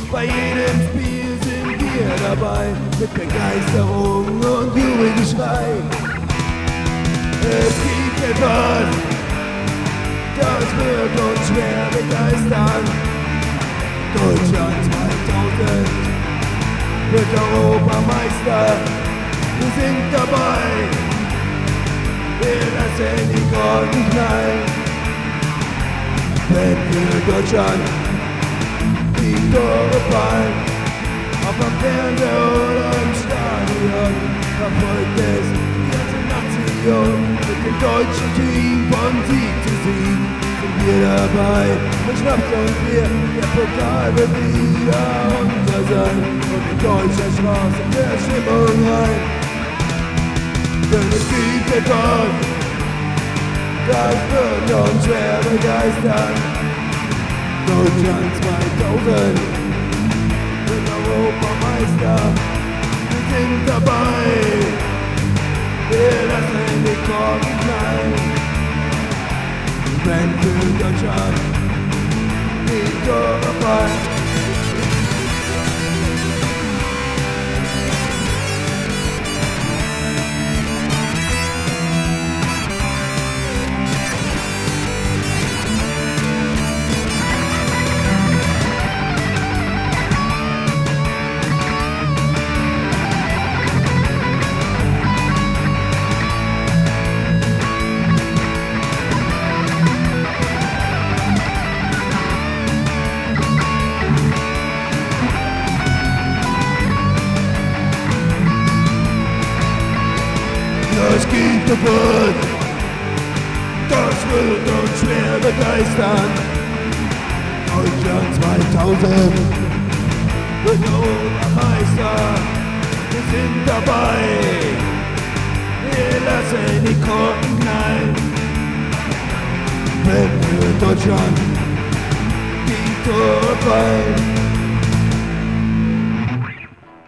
Bei jedem Spiel sind wir dabei, mit Begeisterung und Jubelgeschrei. Es gibt etwas, das wird uns schwer begeistern. Deutschland 2000 wird Europameister. Wir sind dabei, wir lassen die Korken knallen. Wenn für Deutschland die Tore fallen, ob am Fernseher oder im Stadion, verfolgt es die ganze Nation. Mit dem deutschen Team von Sieg zu Sieg sind wir dabei. Mit Schnaps und Bier, der Pokal wird wieder unser sein. Und in deutscher Straße der Stimmung rein. Denn es gibt etwas, das wird uns schwer begeistern. Deutschland 2000 wird Europameister. Wir sind dabei, wir lassen die Korken knallen. Wenn für Deutschland die Tore fallen. Es gibt etwas, das wird uns schwer begeistern. Deutschland 2000 wird Europameister. Wir sind dabei, wir lassen die Korken knallen. Wenn für Deutschland die Tore fallen.